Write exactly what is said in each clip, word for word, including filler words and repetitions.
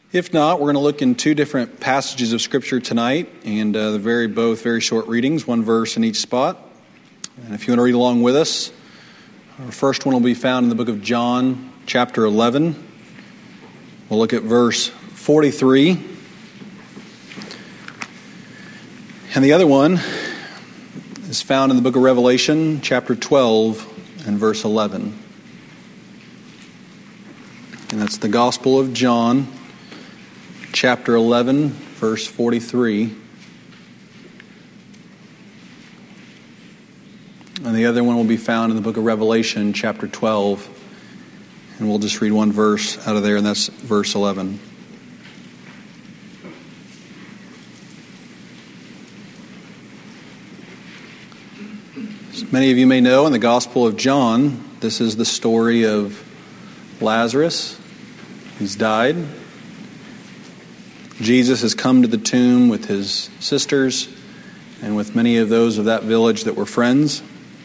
If not, we're going to look in two different passages of Scripture tonight, and uh, the very both very short readings, one verse in each spot. And if you want to read along with us, our first one will be found in the book of John, chapter eleven. We'll look at verse forty-three. And the other one is found in the book of Revelation, chapter twelve, and verse eleven. And that's the Gospel of John, chapter eleven, verse forty-three. And the other one will be found in the book of Revelation, chapter twelve. And we'll just read one verse out of there, and that's verse eleven. As many of you may know, in the Gospel of John, this is the story of Lazarus. He's died. Jesus has come to the tomb with his sisters and with many of those of that village that were friends.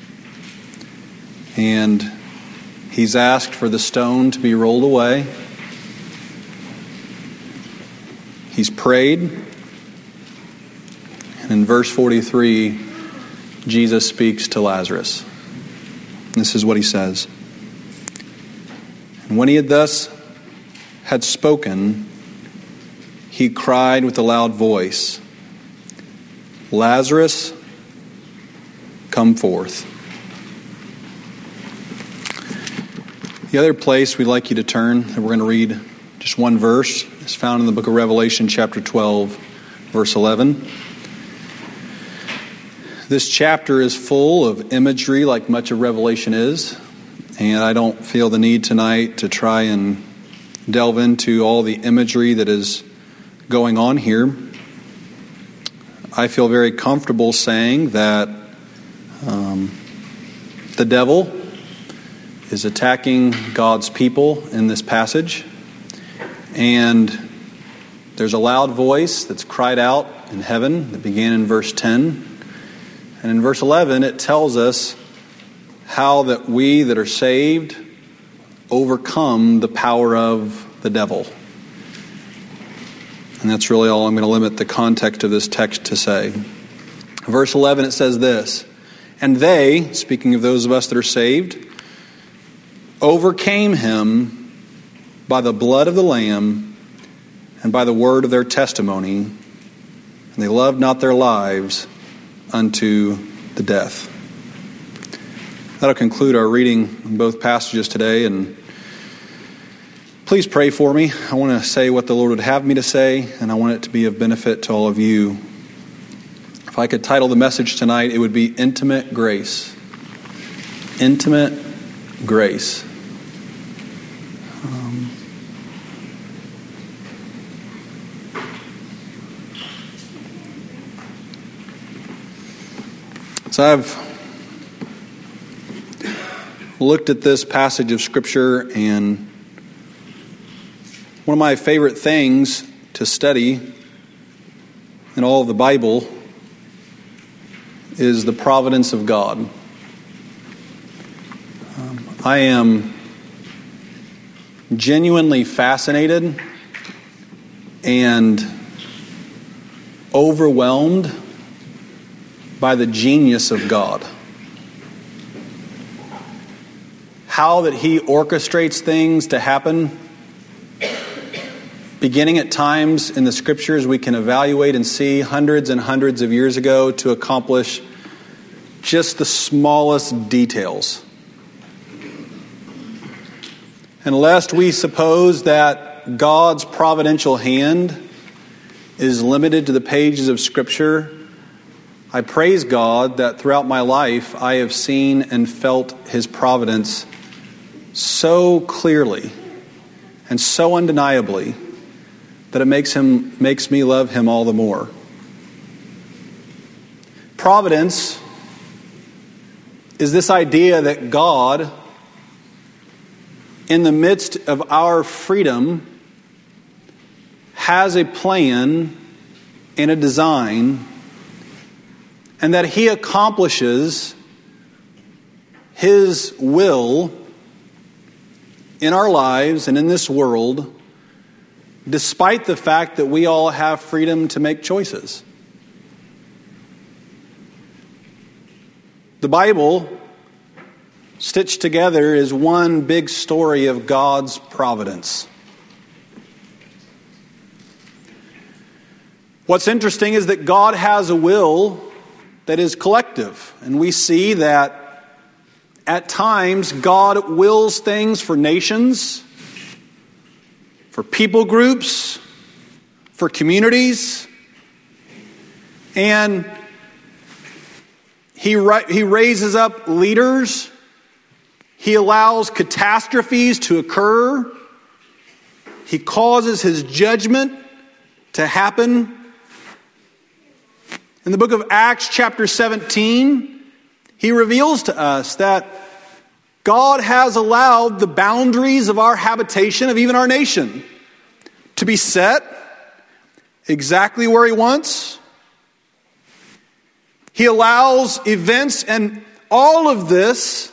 And he's asked for the stone to be rolled away. He's prayed. And in verse forty-three, Jesus speaks to Lazarus. This is what he says. And when he had thus had spoken, he cried with a loud voice, "Lazarus, come forth." The other place we'd like you to turn, and we're going to read just one verse, is found in the book of Revelation, chapter twelve, verse eleven. This chapter is full of imagery, like much of Revelation is, and I don't feel the need tonight to try and delve into all the imagery that is going on here. I feel very comfortable saying that um, the devil is attacking God's people in this passage, and there's a loud voice that's cried out in heaven that began in verse ten. And in verse eleven, it tells us how that we that are saved overcome the power of the devil. And that's really all I'm going to limit the context of this text to say. Verse eleven, it says this, "And they," speaking of those of us that are saved, "overcame him by the blood of the Lamb and by the word of their testimony, and they loved not their lives unto the death." That'll conclude our reading in both passages today, and please pray for me. I want to say what the Lord would have me to say, and I want it to be of benefit to all of you. If I could title the message tonight, it would be Intimate Grace. Intimate Grace. Um, so I've looked at this passage of Scripture, and one of my favorite things to study in all of the Bible is the providence of God. Um, I am genuinely fascinated and overwhelmed by the genius of God. How that He orchestrates things to happen, beginning at times in the Scriptures we can evaluate and see hundreds and hundreds of years ago to accomplish just the smallest details. And lest we suppose that God's providential hand is limited to the pages of Scripture, I praise God that throughout my life I have seen and felt His providence so clearly and so undeniably that it makes him makes me love Him all the more. Providence is this idea that God, in the midst of our freedom, has a plan and a design, and that He accomplishes His will in our lives and in this world despite the fact that we all have freedom to make choices. The Bible, stitched together, is one big story of God's providence. What's interesting is that God has a will that is collective, and we see that at times God wills things for nations, for people groups, for communities, and he, ra- he raises up leaders. He allows catastrophes to occur. He causes his judgment to happen. In the book of Acts chapter seventeen, he reveals to us that God has allowed the boundaries of our habitation, of even our nation, to be set exactly where he wants. He allows events, and all of this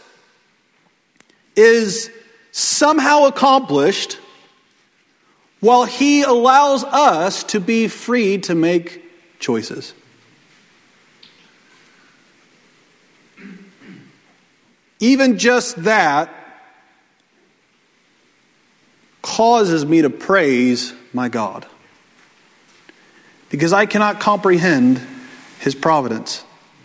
is somehow accomplished while he allows us to be free to make choices. Even just that causes me to praise my God, because I cannot comprehend his providence.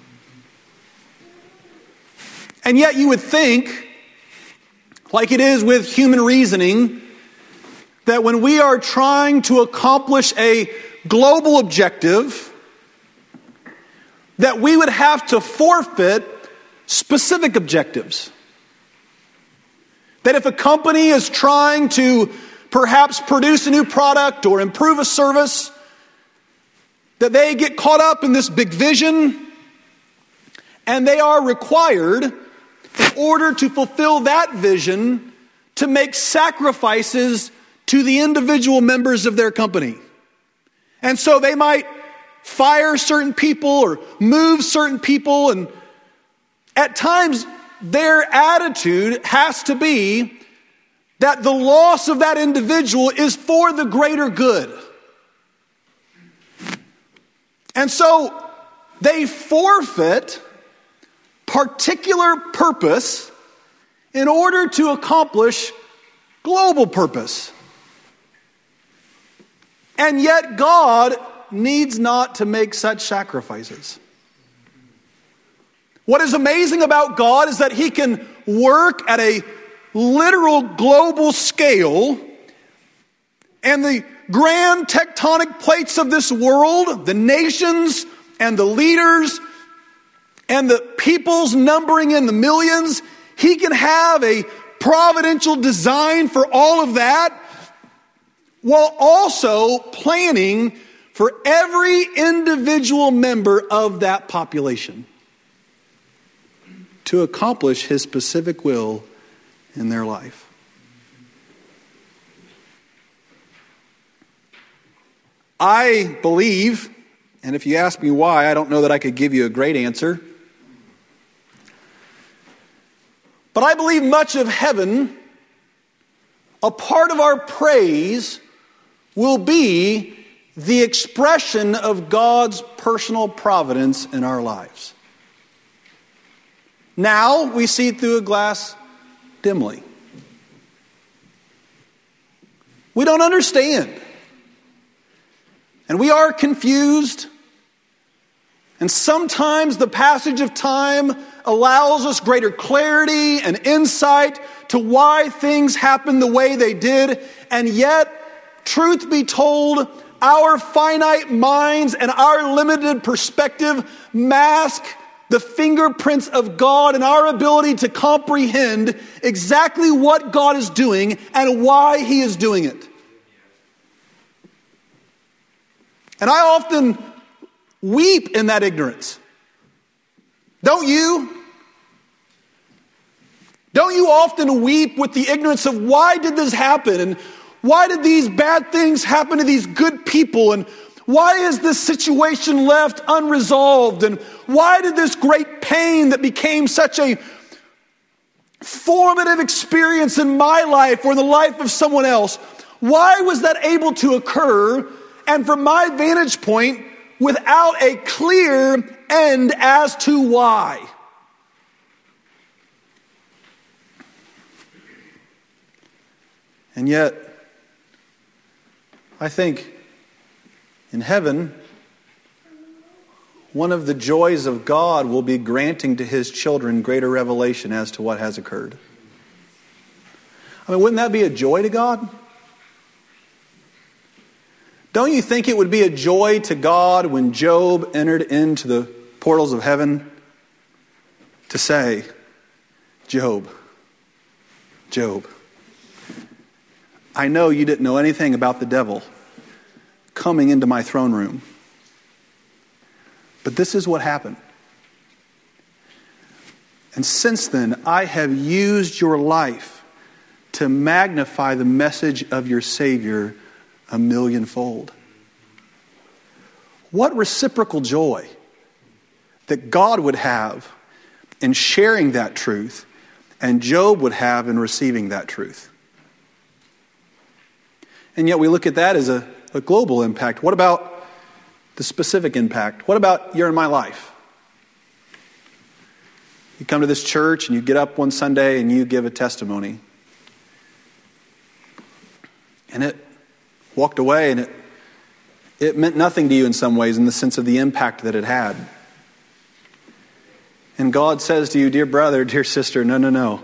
And yet you would think, like it is with human reasoning, that when we are trying to accomplish a global objective, that we would have to forfeit specific objectives. That if a company is trying to perhaps produce a new product or improve a service, that they get caught up in this big vision, and they are required, in order to fulfill that vision, to make sacrifices to the individual members of their company. And so they might fire certain people or move certain people, and at times, their attitude has to be that the loss of that individual is for the greater good. And so they forfeit particular purpose in order to accomplish global purpose. And yet God needs not to make such sacrifices. What is amazing about God is that he can work at a literal global scale, and the grand tectonic plates of this world, the nations and the leaders and the peoples numbering in the millions, he can have a providential design for all of that, while also planning for every individual member of that population to accomplish his specific will in their life. I believe, and if you ask me why, I don't know that I could give you a great answer, but I believe much of heaven, a part of our praise will be the expression of God's personal providence in our lives. Now we see through a glass dimly. We don't understand. And we are confused. And sometimes the passage of time allows us greater clarity and insight to why things happened the way they did. And yet, truth be told, our finite minds and our limited perspective mask the fingerprints of God and our ability to comprehend exactly what God is doing and why he is doing it. And I often weep in that ignorance. Don't you? Don't you often weep with the ignorance of why did this happen? And why did these bad things happen to these good people? And why is this situation left unresolved? And why did this great pain that became such a formative experience in my life or in the life of someone else, Why was that able to occur? And from my vantage point, without a clear end as to why. And yet, I think in heaven, one of the joys of God will be granting to his children greater revelation as to what has occurred. I mean, wouldn't that be a joy to God? Don't you think it would be a joy to God when Job entered into the portals of heaven to say, Job, Job, I know you didn't know anything about the devil coming into my throne room. But this is what happened. And since then, I have used your life to magnify the message of your Savior a millionfold. What reciprocal joy that God would have in sharing that truth, and Job would have in receiving that truth. And yet we look at that as a, a global impact. What about the specific impact? What about you're in my life? You come to this church and you get up one Sunday and you give a testimony. And it walked away and it, it meant nothing to you in some ways in the sense of the impact that it had. And God says to you, dear brother, dear sister, no, no, no.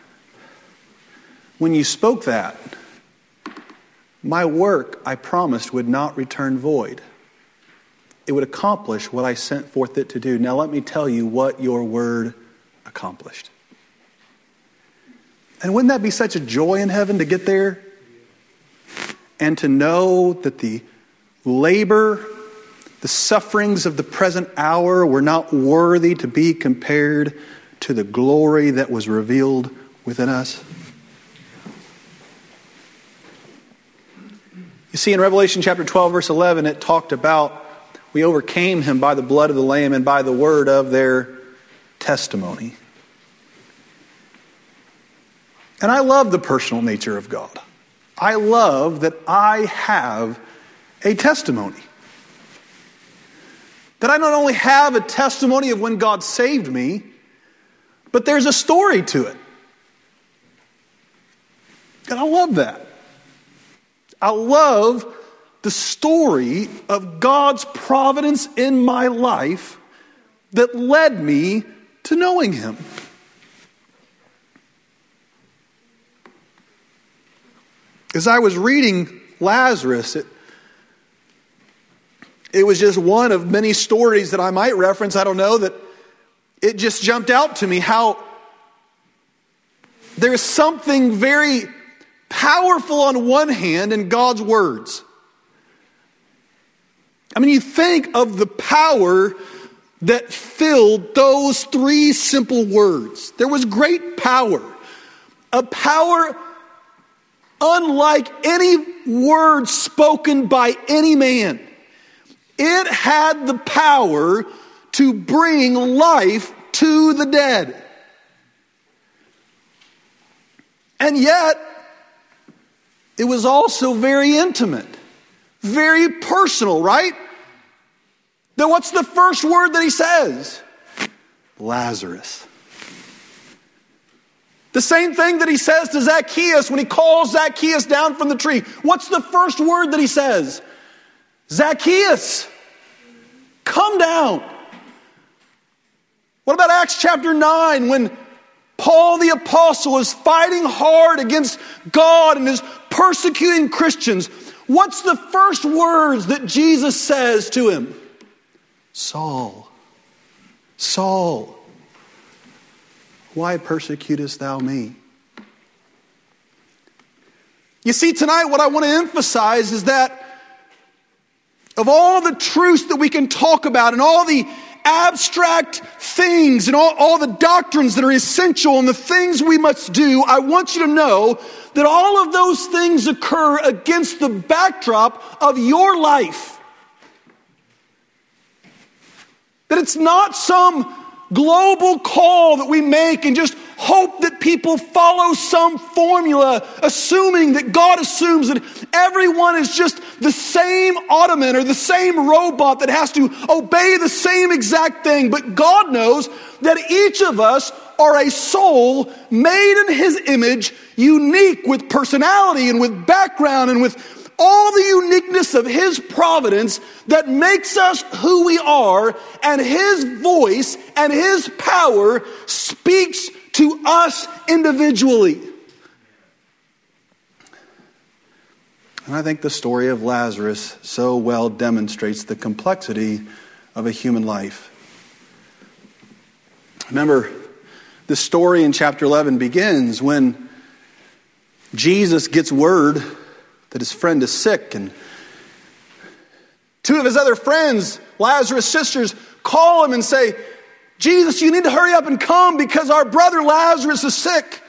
When you spoke that, my work, I promised, would not return void. It would accomplish what I sent forth it to do. Now let me tell you what your word accomplished. And wouldn't that be such a joy in heaven to get there? And to know that the labor, the sufferings of the present hour were not worthy to be compared to the glory that was revealed within us. You see, in Revelation chapter twelve, verse eleven, it talked about we overcame him by the blood of the Lamb and by the word of their testimony. And I love the personal nature of God. I love that I have a testimony. That I not only have a testimony of when God saved me, but there's a story to it. And I love that. I love the story of God's providence in my life that led me to knowing him. As I was reading Lazarus, it, it was just one of many stories that I might reference. I don't know, that it just jumped out to me how there's something very powerful on one hand in God's words. I mean, you think of the power that filled those three simple words. There was great power. A power unlike any word spoken by any man. It had the power to bring life to the dead. And yet, it was also very intimate, very personal, right? Then what's the first word that he says? Lazarus. The same thing that he says to Zacchaeus when he calls Zacchaeus down from the tree. What's the first word that he says? Zacchaeus, come down. What about Acts chapter nine when Paul the apostle is fighting hard against God and is persecuting Christians? What's the first words that Jesus says to him? Saul, Saul, why persecutest thou me? You see, tonight what I want to emphasize is that of all the truths that we can talk about and all the abstract things and all, all the doctrines that are essential and the things we must do, I want you to know that all of those things occur against the backdrop of your life. That it's not some global call that we make and just hope that people follow some formula, assuming that God assumes that everyone is just the same ottoman or the same robot that has to obey the same exact thing. But God knows that each of us are a soul made in his image, unique with personality and with background and with all the uniqueness of his providence that makes us who we are, and his voice and his power speaks to us individually. And I think the story of Lazarus so well demonstrates the complexity of a human life. Remember, the story in chapter eleven begins when Jesus gets word that his friend is sick, and two of his other friends, Lazarus' sisters, call him and say, Jesus, you need to hurry up and come because our brother Lazarus is sick.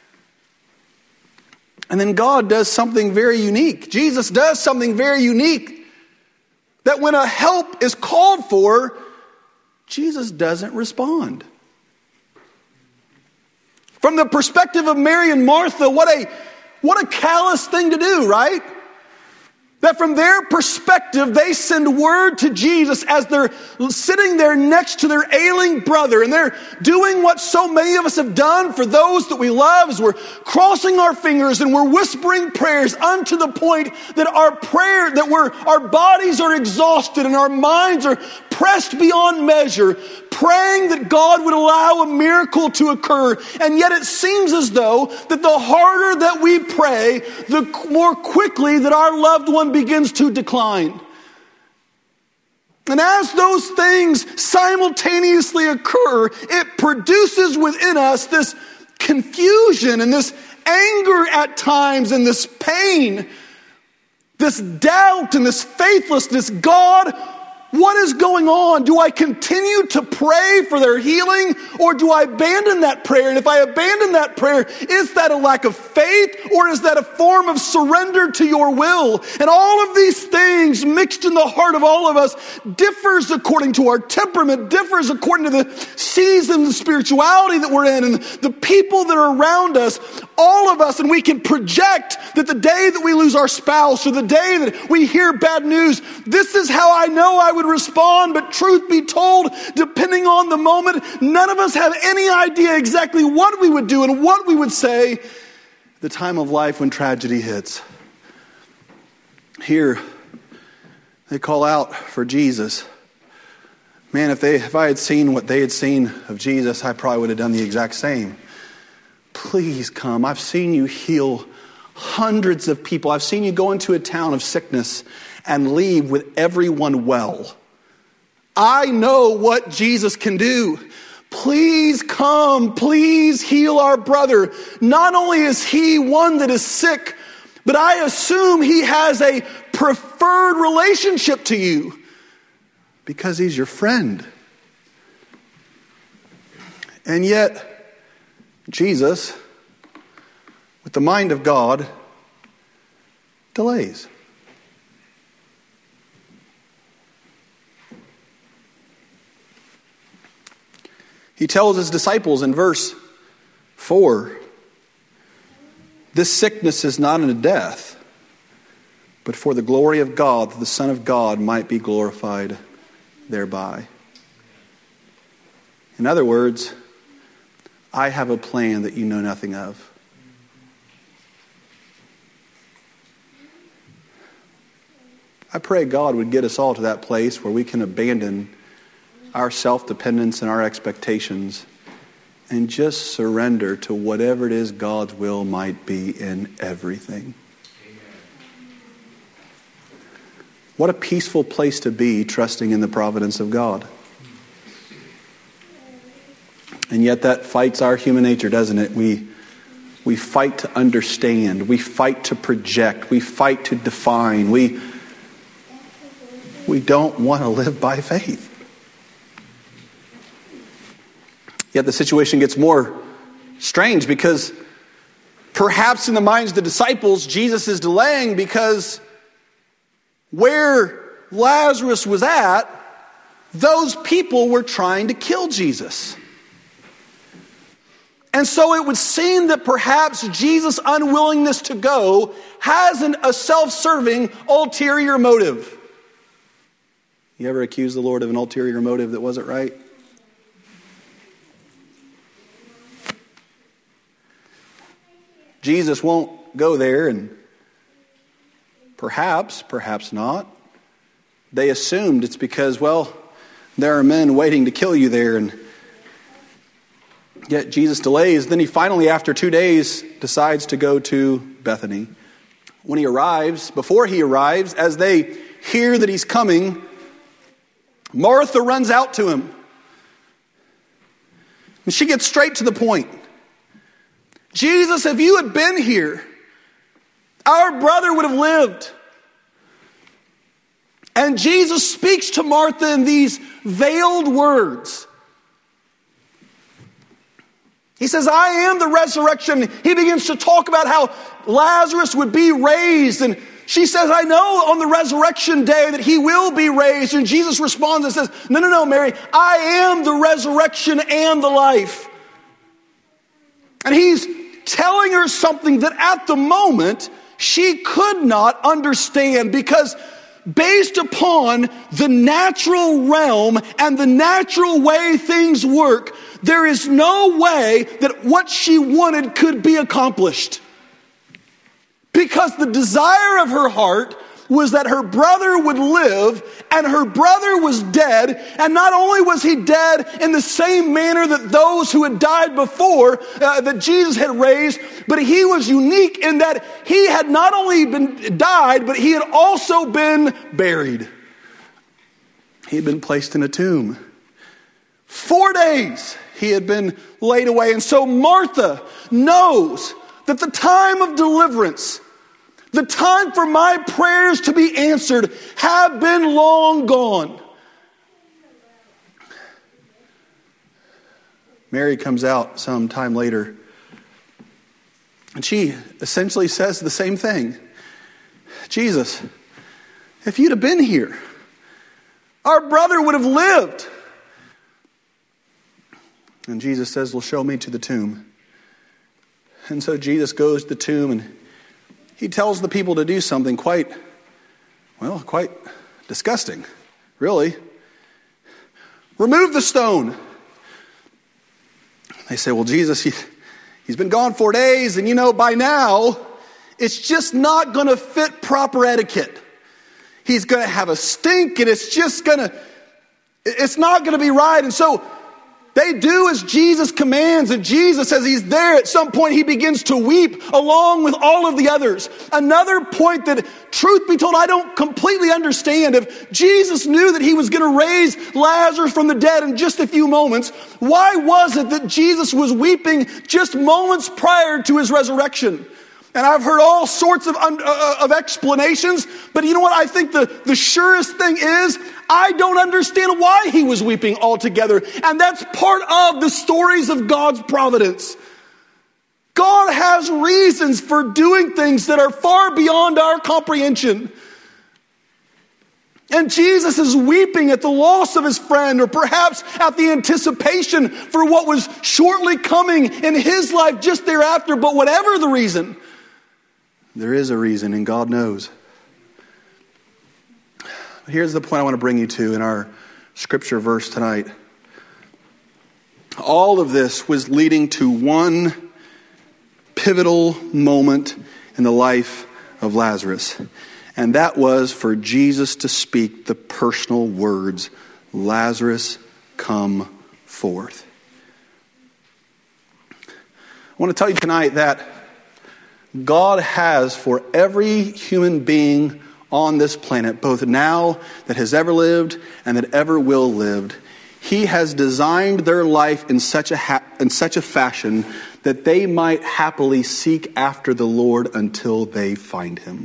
And then God does something very unique. Jesus does something very unique, that when a help is called for, Jesus doesn't respond. From the perspective of Mary and Martha, what a What a callous thing to do, right? That from their perspective, they send word to Jesus as they're sitting there next to their ailing brother, and they're doing what so many of us have done for those that we love, is we're crossing our fingers and we're whispering prayers unto the point that our prayer, that we're, our bodies are exhausted and our minds are pressed beyond measure, praying that God would allow a miracle to occur. And yet it seems as though that the harder that we pray, the more quickly that our loved one begins to decline. And as those things simultaneously occur, it produces within us this confusion and this anger at times and this pain, this doubt and this faithlessness. God, what is going on? Do I continue to pray for their healing, or do I abandon that prayer? And if I abandon that prayer, is that a lack of faith, or is that a form of surrender to your will? And all of these things mixed in the heart of all of us differs according to our temperament, differs according to the season of spirituality that we're in and the people that are around us, all of us. And we can project that the day that we lose our spouse or the day that we hear bad news, this is how I know I would respond. But truth be told, depending on the moment, none of us have any idea exactly what we would do and what we would say the time of life when tragedy hits. Here, they call out for Jesus. Man, if they if I had seen what they had seen of Jesus, I probably would have done the exact same. Please come. I've seen you heal hundreds of people. I've seen you go into a town of sickness and leave with everyone well. I know what Jesus can do. Please come. Please heal our brother. Not only is he one that is sick, but I assume he has a preferred relationship to you because he's your friend. And yet, Jesus, with the mind of God, delays. He tells his disciples in verse four, this sickness is not unto death, but for the glory of God, that the Son of God might be glorified thereby. In other words, I have a plan that you know nothing of. I pray God would get us all to that place where we can abandon our self-dependence and our expectations and just surrender to whatever it is God's will might be in everything. What a peaceful place to be, trusting in the providence of God. And yet that fights our human nature, doesn't it? We we fight to understand. We fight to project. We fight to define. We, we don't want to live by faith. Yet the situation gets more strange because perhaps in the minds of the disciples, Jesus is delaying because where Lazarus was at, those people were trying to kill Jesus. And so it would seem that perhaps Jesus' unwillingness to go has an, a self-serving ulterior motive. You ever accuse the Lord of an ulterior motive that wasn't right? Jesus won't go there, and perhaps, perhaps not, they assumed it's because, well, there are men waiting to kill you there, and yet Jesus delays. Then he finally, after two days, decides to go to Bethany. When he arrives, before he arrives, as they hear that he's coming, Martha runs out to him. And she gets straight to the point. Jesus, if you had been here, our brother would have lived. And Jesus speaks to Martha in these veiled words. He says, I am the resurrection. He begins to talk about how Lazarus would be raised. And she says, I know on the resurrection day that he will be raised. And Jesus responds and says, no, no, no, Mary, I am the resurrection and the life. And he's telling her something that at the moment she could not understand, because based upon the natural realm and the natural way things work, there is no way that what she wanted could be accomplished. Because the desire of her heart was that her brother would live, and her brother was dead. And not only was he dead in the same manner that those who had died before, uh, that Jesus had raised, but he was unique in that he had not only been died, but he had also been buried. He had been placed in a tomb. Four days he had been laid away. And so Martha knows that the time of deliverance, the time for my prayers to be answered, have been long gone. Mary comes out some time later, and she essentially says the same thing. Jesus, if you'd have been here, our brother would have lived. And Jesus says, well, show me to the tomb. And so Jesus goes to the tomb, and he tells the people to do something quite, well, quite disgusting, really. Remove the stone. They say, well, Jesus, he, he's been gone four days, and you know, by now, it's just not going to fit proper etiquette. He's going to have a stink, and it's just going to, it's not going to be right. And so they do as Jesus commands, and Jesus, as he's there, at some point he begins to weep along with all of the others. Another point that, truth be told, I don't completely understand. If Jesus knew that he was going to raise Lazarus from the dead in just a few moments, why was it that Jesus was weeping just moments prior to his resurrection? And I've heard all sorts of, uh, of explanations, but you know what? I think the, the surest thing is, I don't understand why he was weeping altogether. And that's part of the stories of God's providence. God has reasons for doing things that are far beyond our comprehension. And Jesus is weeping at the loss of his friend, or perhaps at the anticipation for what was shortly coming in his life just thereafter. But whatever the reason, there is a reason, and God knows. Here's the point I want to bring you to in our scripture verse tonight. All of this was leading to one pivotal moment in the life of Lazarus. And that was for Jesus to speak the personal words, Lazarus, come forth. I want to tell you tonight that God has for every human being on this planet, both now that has ever lived and that ever will live, he has designed their life in such a ha- in such a fashion that they might happily seek after the Lord until they find him.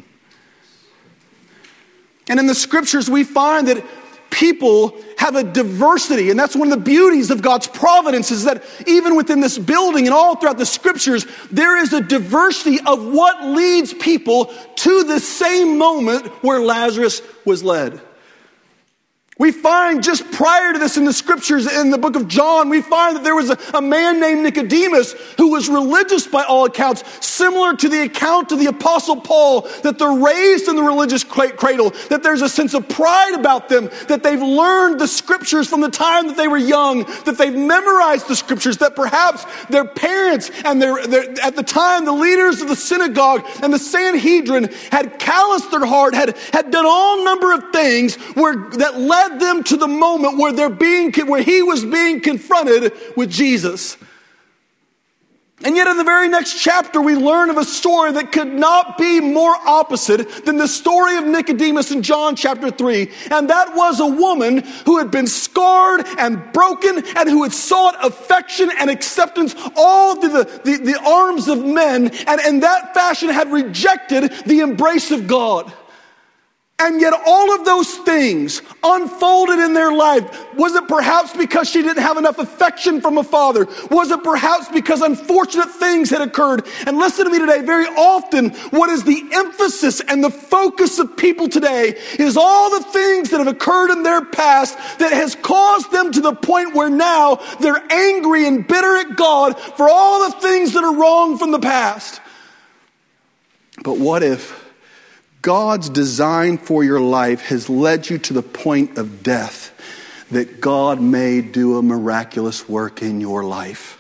And in the scriptures we find that people have a diversity, and that's one of the beauties of God's providence, is that even within this building and all throughout the scriptures, there is a diversity of what leads people to the same moment where Lazarus was led. We find just prior to this in the scriptures, in the book of John, we find that there was a, a man named Nicodemus who was religious by all accounts, similar to the account of the Apostle Paul, that they're raised in the religious cradle, that there's a sense of pride about them, that they've learned the scriptures from the time that they were young, that they've memorized the scriptures, that perhaps their parents and their, their at the time the leaders of the synagogue and the Sanhedrin had calloused their heart, had, had done all number of things where that led them to the moment where they're being where he was being confronted with Jesus. And yet in the very next chapter we learn of a story that could not be more opposite than the story of Nicodemus in John chapter three. And that was a woman who had been scarred and broken and who had sought affection and acceptance all through the, the, the arms of men, and in that fashion had rejected the embrace of God. And yet all of those things unfolded in their life. Was it perhaps because she didn't have enough affection from a father? Was it perhaps because unfortunate things had occurred? And listen to me today, very often what is the emphasis and the focus of people today is all the things that have occurred in their past that has caused them to the point where now they're angry and bitter at God for all the things that are wrong from the past. But what if God's design for your life has led you to the point of death, that God may do a miraculous work in your life?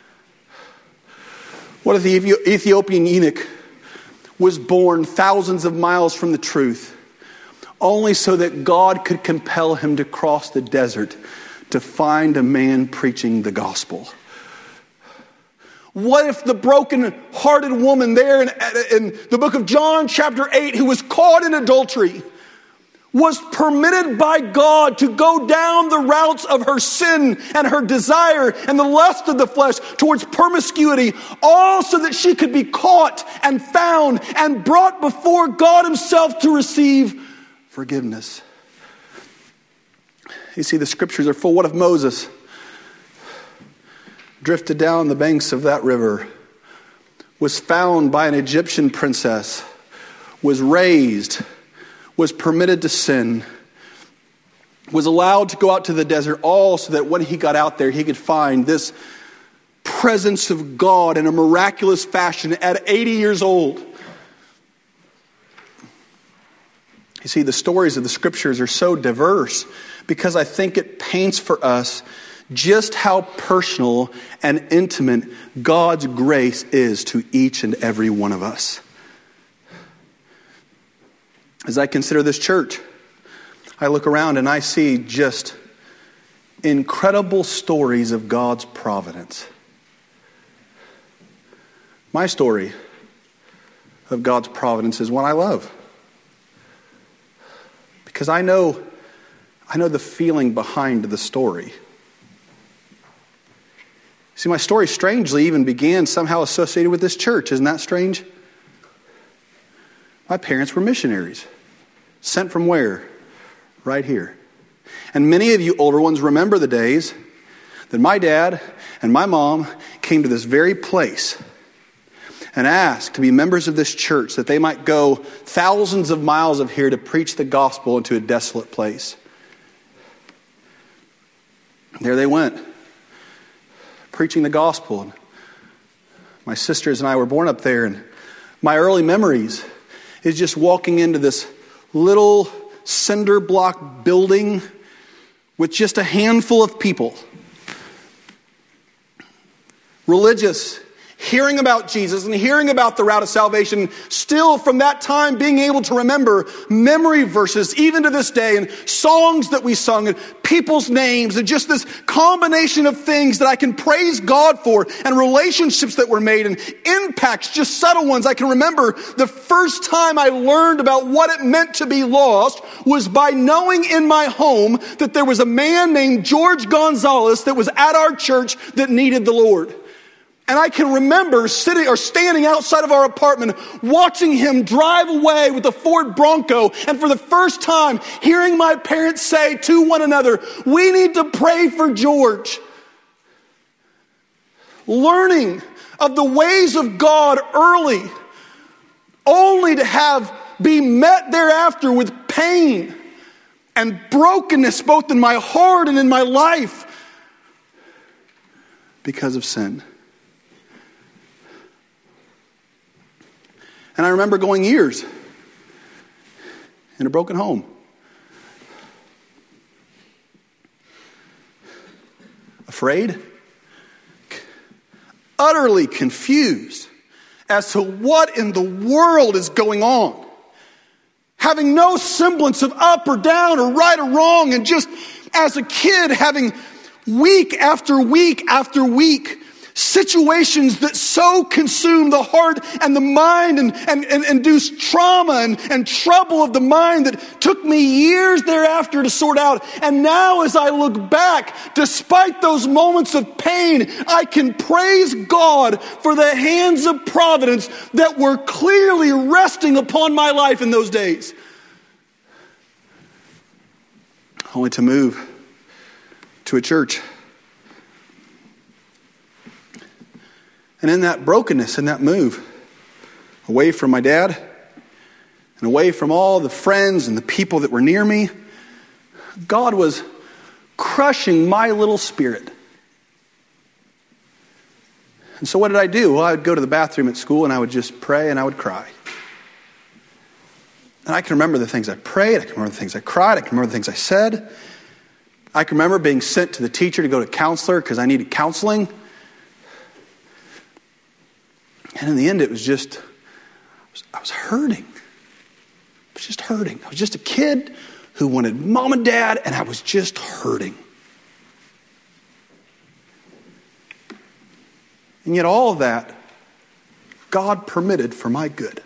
What if the Ethiopian eunuch was born thousands of miles from the truth, only so that God could compel him to cross the desert to find a man preaching the gospel? What if the broken-hearted woman there in, in the book of John chapter eight, who was caught in adultery, was permitted by God to go down the routes of her sin and her desire and the lust of the flesh towards promiscuity, all so that she could be caught and found and brought before God himself to receive forgiveness? You see, the scriptures are full. What if Moses drifted down the banks of that river, was found by an Egyptian princess, was raised, was permitted to sin, was allowed to go out to the desert, all so that when he got out there, he could find this presence of God in a miraculous fashion at eighty years old. You see, the stories of the scriptures are so diverse because I think it paints for us just how personal and intimate God's grace is to each and every one of us. As I consider this church, I look around and I see just incredible stories of God's providence. My story of God's providence is one I love, because I know, I know the feeling behind the story. See, my story strangely even began somehow associated with this church. Isn't that strange? My parents were missionaries. Sent from where? Right here. And many of you older ones remember the days that my dad and my mom came to this very place and asked to be members of this church, that they might go thousands of miles of here to preach the gospel into a desolate place. There they went, preaching the gospel. And my sisters and I were born up there, and my early memories is just walking into this little cinder block building with just a handful of people, religious, hearing about Jesus and hearing about the route of salvation, still from that time being able to remember memory verses even to this day, and songs that we sung and people's names, and just this combination of things that I can praise God for, and relationships that were made and impacts, just subtle ones. I can remember the first time I learned about what it meant to be lost was by knowing in my home that there was a man named George Gonzalez that was at our church that needed the Lord. And I can remember sitting or standing outside of our apartment, watching him drive away with a Ford Bronco, and for the first time hearing my parents say to one another, "We need to pray for George." Learning of the ways of God early, only to have be met thereafter with pain and brokenness both in my heart and in my life because of sin. And I remember going years in a broken home. Afraid, utterly confused as to what in the world is going on. Having no semblance of up or down or right or wrong, and just as a kid having week after week after week situations that so consume the heart and the mind and, and, and induce trauma and, and trouble of the mind that took me years thereafter to sort out. And now as I look back, despite those moments of pain, I can praise God for the hands of providence that were clearly resting upon my life in those days. Only to move to a church. And in that brokenness, in that move, away from my dad, and away from all the friends and the people that were near me, God was crushing my little spirit. And so what did I do? Well, I would go to the bathroom at school and I would just pray and I would cry. And I can remember the things I prayed, I can remember the things I cried, I can remember the things I said. I can remember being sent to the teacher to go to a counselor because I needed counseling. And in the end, it was just, I was, I was hurting. I was just hurting. I was just a kid who wanted mom and dad, and I was just hurting. And yet all of that, God permitted for my good.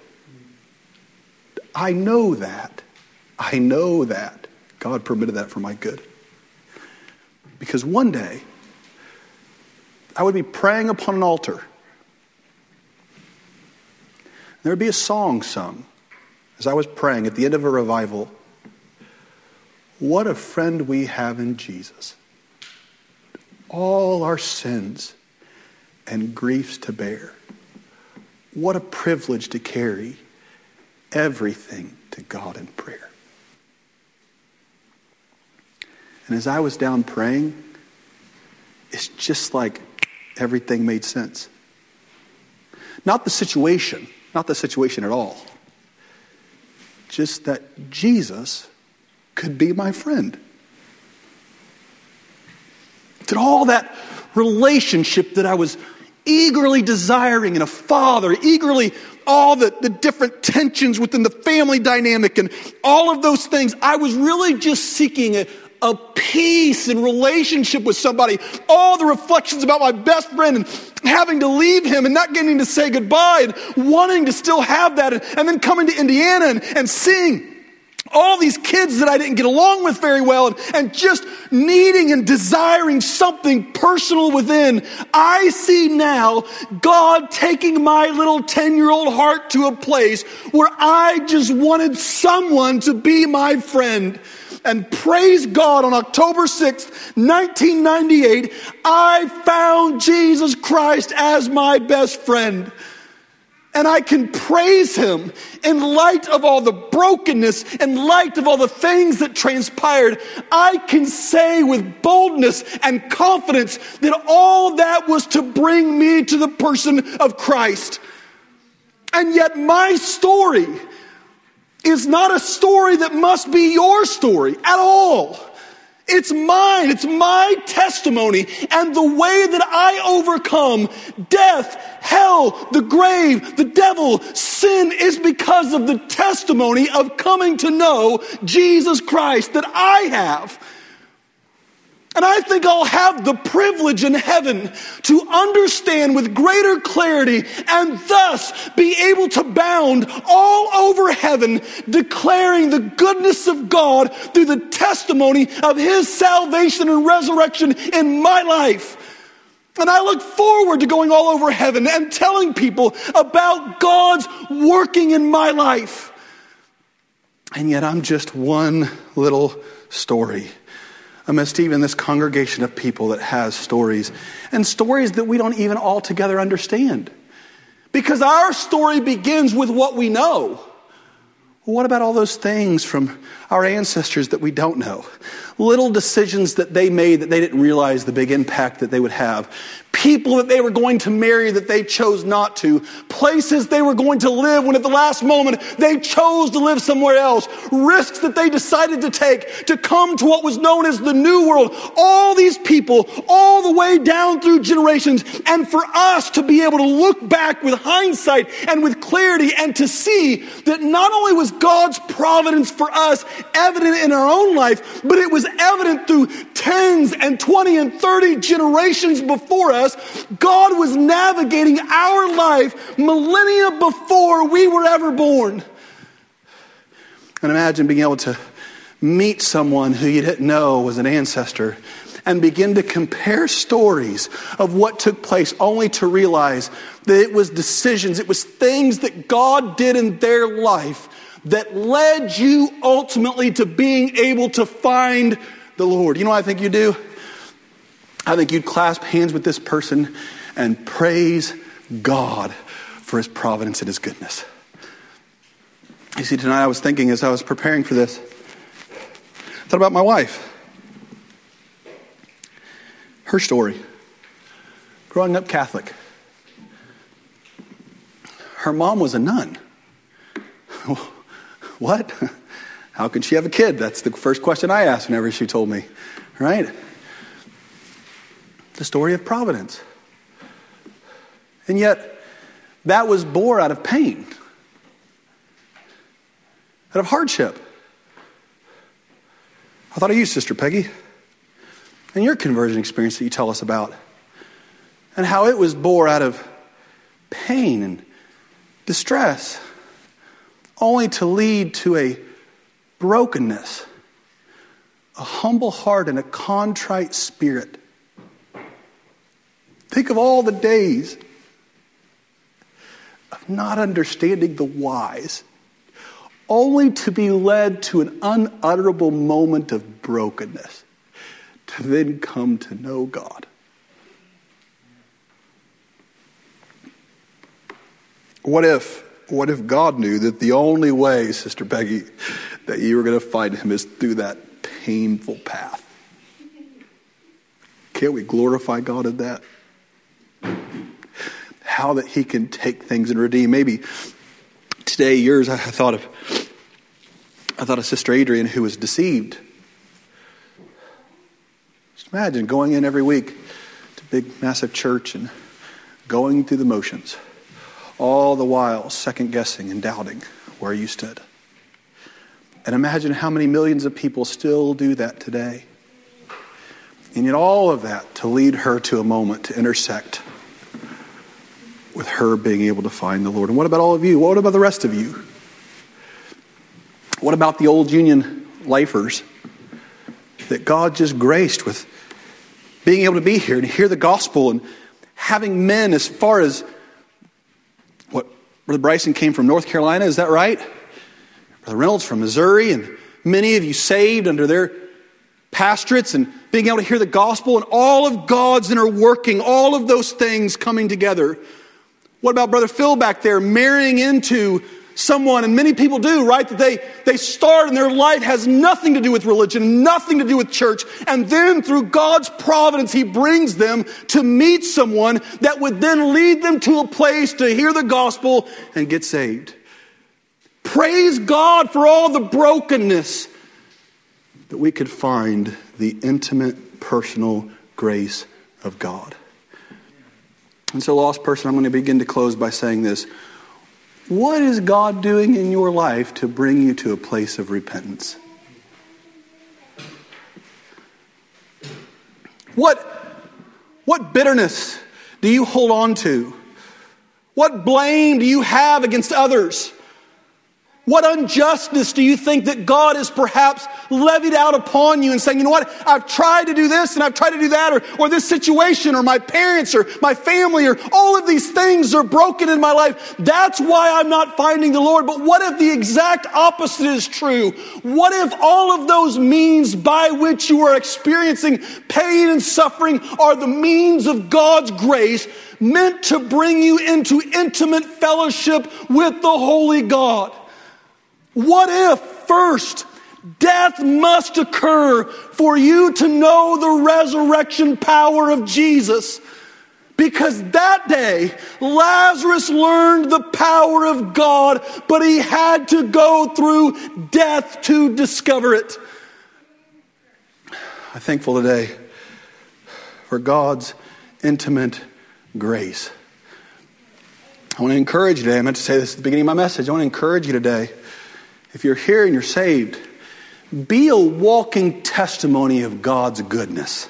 I know that. I know that God permitted that for my good. Because one day, I would be praying upon an altar. There would be a song sung as I was praying at the end of a revival. What a friend we have in Jesus. All our sins and griefs to bear. What a privilege to carry everything to God in prayer. And as I was down praying, it's just like everything made sense. Not the situation. Not the situation at all. Just that Jesus could be my friend. That all that relationship that I was eagerly desiring in a father, eagerly all the, the different tensions within the family dynamic and all of those things, I was really just seeking a, a peace and relationship with somebody. All the reflections about my best friend and having to leave him and not getting to say goodbye and wanting to still have that. And, and then coming to Indiana and, and seeing all these kids that I didn't get along with very well and, and just needing and desiring something personal within. I see now God taking my little ten-year-old heart to a place where I just wanted someone to be my friend. And praise God, on October sixth, nineteen ninety-eight, I found Jesus Christ as my best friend. And I can praise him in light of all the brokenness, in light of all the things that transpired. I can say with boldness and confidence that all that was to bring me to the person of Christ. And yet my story is not a story that must be your story at all. It's mine. It's my testimony. And the way that I overcome death, hell, the grave, the devil, sin is because of the testimony of coming to know Jesus Christ that I have. And I think I'll have the privilege in heaven to understand with greater clarity and thus be able to bound all over heaven, declaring the goodness of God through the testimony of his salvation and resurrection in my life. And I look forward to going all over heaven and telling people about God's working in my life. And yet I'm just one little story amidst even this congregation of people that has stories, and stories that we don't even altogether understand. Because our story begins with what we know. What about all those things from our ancestors that we don't know? Little decisions that they made that they didn't realize the big impact that they would have. People that they were going to marry that they chose not to. Places they were going to live when at the last moment they chose to live somewhere else. Risks that they decided to take to come to what was known as the New World. All these people, all the way down through generations. And for us to be able to look back with hindsight and with clarity and to see that not only was God's providence for us evident in our own life, but it was evident through tens and twenty and thirty generations before us. God was navigating our life millennia before we were ever born. And imagine being able to meet someone who you didn't know was an ancestor and begin to compare stories of what took place only to realize that it was decisions, it was things that God did in their life that led you ultimately to being able to find the Lord. You know what I think you do? I think you'd clasp hands with this person and praise God for his providence and his goodness. You see, tonight I was thinking as I was preparing for this, I thought about my wife. Her story. Growing up Catholic. Her mom was a nun. What? How could she have a kid? That's the first question I asked whenever she told me. Right? The story of providence. And yet, that was born out of pain. Out of hardship. I thought of you, Sister Peggy, and your conversion experience that you tell us about. And how it was born out of pain and distress. Only to lead to a brokenness, a humble heart, and a contrite spirit. Think of all the days of not understanding the whys, only to be led to an unutterable moment of brokenness, to then come to know God. What if, what if God knew that the only way, Sister Peggy, that you were going to find him is through that painful path? Can't we glorify God in that? How that he can take things and redeem. Maybe today, yours, I thought of, I thought of Sister Adrian, who was deceived. Just imagine going in every week to big, massive church and going through the motions, all the while second guessing and doubting where you stood. And imagine how many millions of people still do that today. And yet all of that to lead her to a moment to intersect with her being able to find the Lord. And what about all of you? What about the rest of you? What about the old Union lifers that God just graced with being able to be here and hear the gospel and having men as far as what Brother Bryson came from North Carolina, is that right? Brother Reynolds from Missouri, and many of you saved under their pastorates and being able to hear the gospel and all of God's inner working, all of those things coming together. What about Brother Phil back there marrying into someone, and many people do, right? That they, they start and their life has nothing to do with religion, nothing to do with church. And then through God's providence, he brings them to meet someone that would then lead them to a place to hear the gospel and get saved. Praise God for all the brokenness that we could find the intimate, personal grace of God. And so, lost person, I'm going to begin to close by saying this. What is God doing in your life to bring you to a place of repentance? What, what bitterness do you hold on to? What blame do you have against others? What unjustness do you think that God has perhaps levied out upon you and saying, you know what, I've tried to do this and I've tried to do that, or, or this situation, or my parents, or my family, or all of these things are broken in my life. That's why I'm not finding the Lord. But what if the exact opposite is true? What if all of those means by which you are experiencing pain and suffering are the means of God's grace meant to bring you into intimate fellowship with the Holy God? What if first death must occur for you to know the resurrection power of Jesus? Because that day, Lazarus learned the power of God, but he had to go through death to discover it. I'm thankful today for God's intimate grace. I want to encourage you today. I meant to say this at the beginning of my message. I want to encourage you today. If you're here and you're saved, be a walking testimony of God's goodness.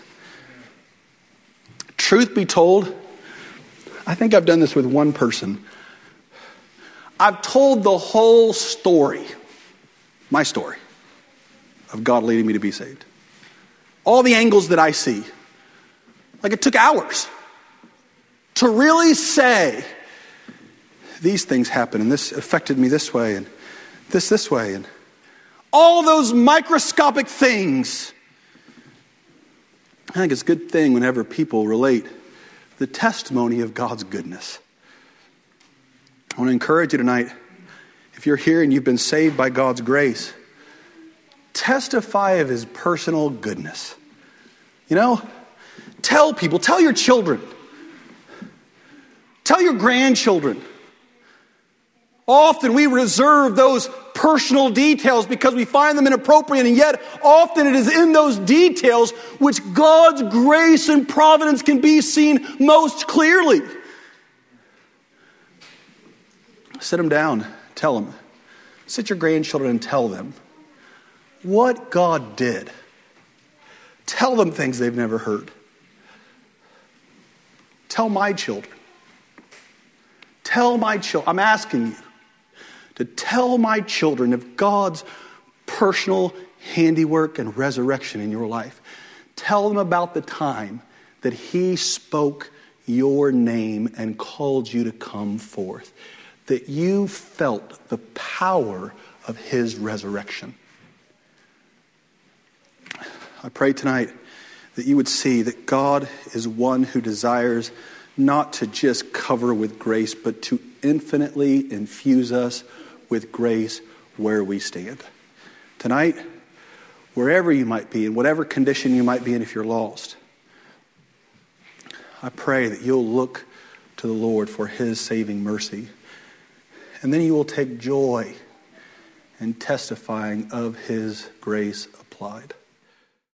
Truth be told, I think I've done this with one person. I've told the whole story, my story, of God leading me to be saved. All the angles that I see. Like it took hours to really say, these things happened and this affected me this way and this this way and all those microscopic things. I think it's a good thing whenever people relate the testimony of God's goodness. I want to encourage you tonight, if you're here and you've been saved by God's grace, testify of his personal goodness. You know, tell people, tell your children, tell your grandchildren. Often we reserve those personal details because we find them inappropriate, and yet often it is in those details which God's grace and providence can be seen most clearly. Sit them down, tell them. Sit your grandchildren and tell them what God did. Tell them things they've never heard. Tell my children. Tell my children. I'm asking you to tell my children of God's personal handiwork and resurrection in your life. Tell them about the time that he spoke your name and called you to come forth. That you felt the power of his resurrection. I pray tonight that you would see that God is one who desires not to just cover with grace, but to infinitely infuse us with grace where we stand. Tonight, wherever you might be, in whatever condition you might be in if you're lost, I pray that you'll look to the Lord for his saving mercy. And then you will take joy in testifying of his grace applied.